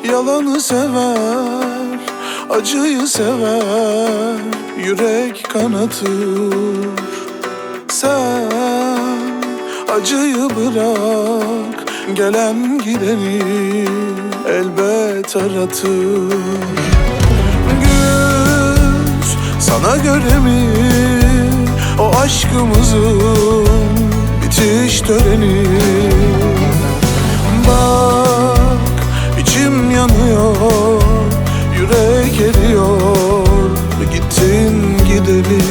Yalanı sever, acıyı sever, yürek kanatır. Sen acıyı bırak, gelen gideni elbet aratır. Güz sana göre mi o aşkımızın bitiş töreni? Bak içim yanıyor, yürek eriyor, gittin gideli.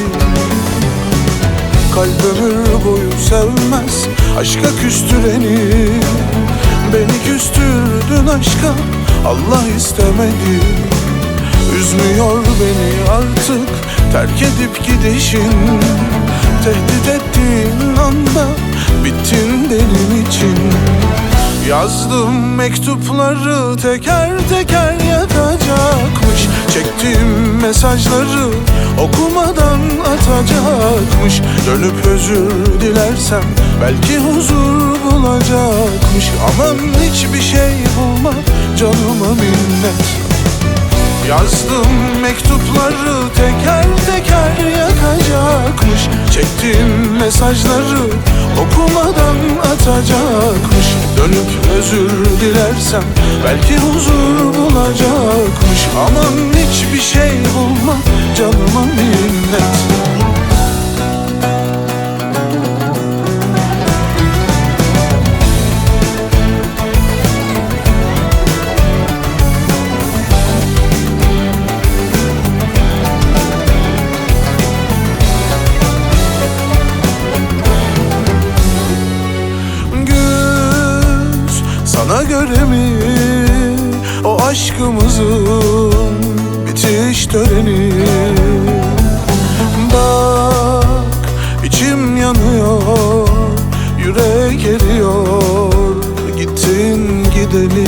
Kalp ömür boyu sevmez aşka küstüreni. Beni küstürdün aşka, Allah istemedi. Üzmüyor beni artık terk edip gidişin. Tehdit ettiğin anda bittin benim için. Yazdım mektupları teker teker yakacakmış. Çektiğim mesajları okumadan atacakmış. Dönüp özür dilersem belki huzur bulacakmış. Aman hiçbir şey bulma, canıma minnet. Yazdım mektupları teker teker yakacakmış. Çektiğim mesajları okumadan atacakmış. Dönüp özür dilersem belki huzur bulacakmış. Aman hiçbir şey bulma, canıma minnet. Sana göre mi o aşkımızın bitiş töreni? Bak içim yanıyor, yürek eriyor, gittin gideli.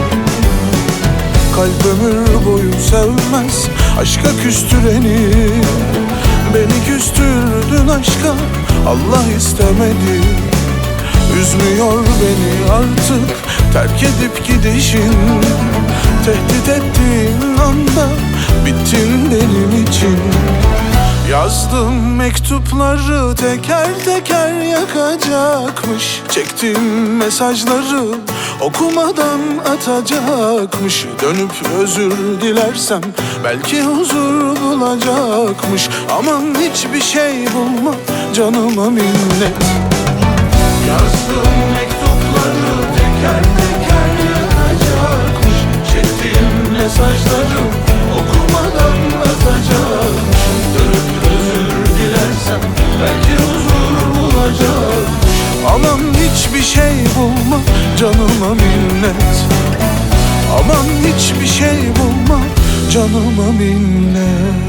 Kalp ömür boyu sevmez aşka küstüreni. Beni küstürdün aşka, Allah istemedi. Üzmüyor beni artık terk edip gidişin. Tehdit ettiğin anda bittin benim için. Yazdım mektupları teker teker yakacakmış. Çektiğim mesajları okumadan atacakmış. Dönüp özür dilersem belki huzur bulacakmış. Aman hiçbir şey bulma, canıma minnet. Yazdım mektupları teker teker yakacakmış. Çektiğim mesajları okumadan atacakmış. Dönüp özür dilersem belki huzur bulacakmış. Aman hiçbir şey bulma, canıma minnet. Aman hiçbir şey bulma, canıma minnet.